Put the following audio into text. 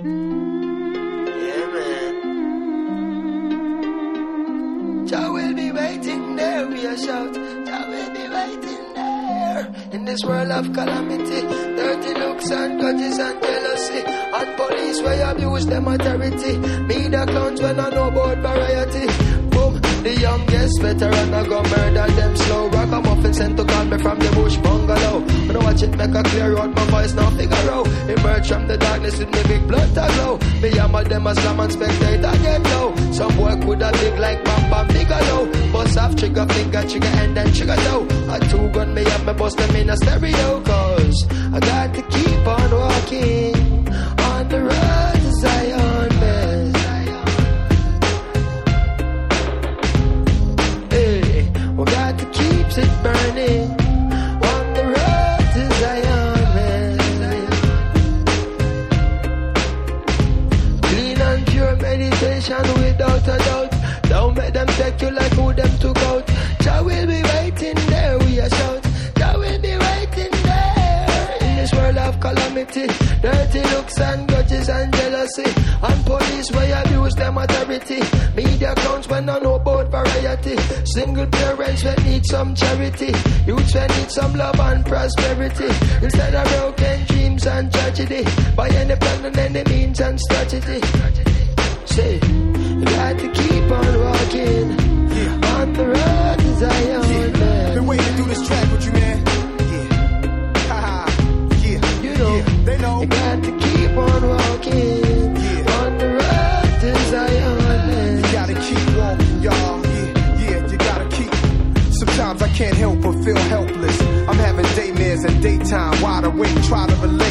Yeah, man. Jah will be waiting there, we a shout. Jah will be waiting there. In this world of calamity, dirty looks and grudges and jealousy, and police where abuse them authority. Media clowns when I know about variety. Boom, the youngest veteran I go murder them slow. Ragamuffin sent to call me from the bush bungalow. When I watch it make a clear out, my voice now figure out. Emerge from the darkness with me big blood to glow. Me hammer them a slam and spectator get low. Some boy coulda big like Bam Bam Bigelow. Bust off trigger finger, trigger and then trigger toe. A two gun me up, me bust them in a stereo. Cause I got to keep on walking on the road to Zion, man. Hey, we got to keep it burning on the road to Zion, man. Clean and pure meditation without a doubt. Don't make them take you like who them took out. Jah will be waiting there, we a shout. Jah will be waiting there. In this world of calamity, dirty looks and grudges and jealousy, and police where abuse them authority. Media clowns when I know about variety. Single parents when need some charity. Youths when need some love and prosperity. Instead of broken dreams and tragedy, by any plan and any means and strategy. Say, you got to keep on walking on the road to Zion, man. Been waiting to do this track with you, man. Yeah. Haha. Yeah. You know, they know. You got to keep on walking on the road to Zion, man. You gotta keep walking, y'all. Yeah, you gotta keep. Sometimes I can't help but feel helpless. I'm having daymares and daytime, wide awake, try to relax.